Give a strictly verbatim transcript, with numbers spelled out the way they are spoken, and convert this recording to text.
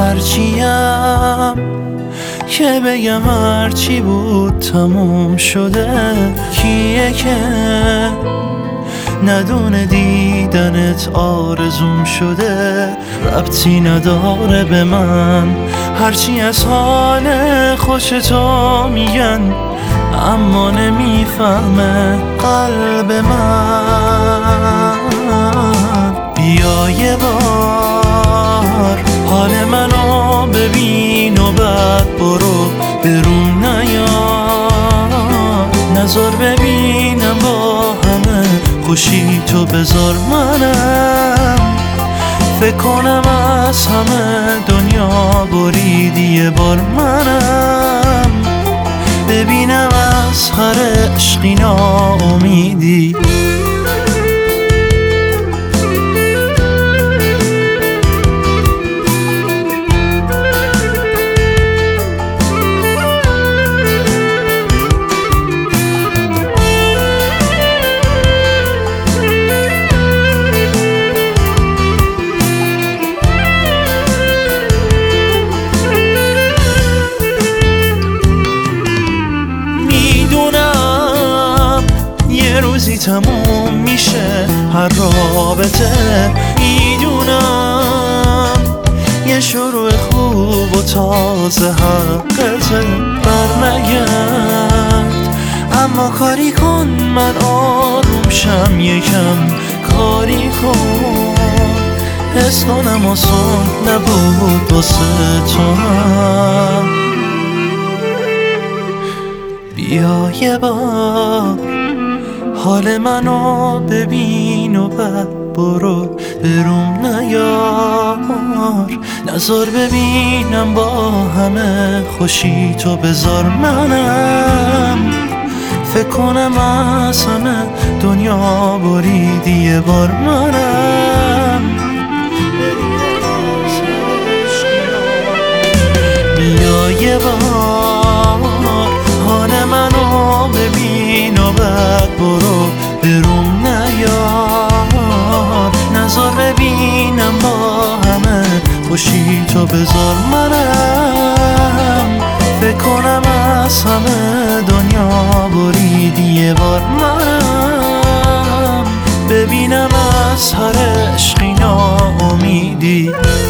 هرچیم که بگم هرچی بود تموم شده. کیه که ندونه دیدنت آرزوم شده؟ ربطی نداره به من هرچی از حال خوش تو میگن، اما نمیفهمه قلب من. بیا یه بار حال منو ببین و بعد برو برون نیا. نظر ببینم با همه خوشی تو بذار منم. فکر کنم از همه دنیا بریدی یه بار منم. ببینم از هر عشقی ناامیدی. روزی تموم میشه هر رابطه، میدونم یه شروع خوب و تازه حقته. برنگرد اما کاری کن من آروم شم، یکم کاری کن. حس کنم آسون نبود واسه تو هم. بیا یه بار حال منو ببین و بعد برو بروم نیار. نظر ببینم با همه خوشی تو بذار منم. فکر کنم از همه دنیا بریدی یه بار منم. بیا یه بار حال منو ببین و بعد برو بروم نیار. نظر ببینم با همه خوشی تو بذار منم. فکر کنم از همه دنیا بریدی یه بار منم. ببینم از هر عشقی ناامیدی.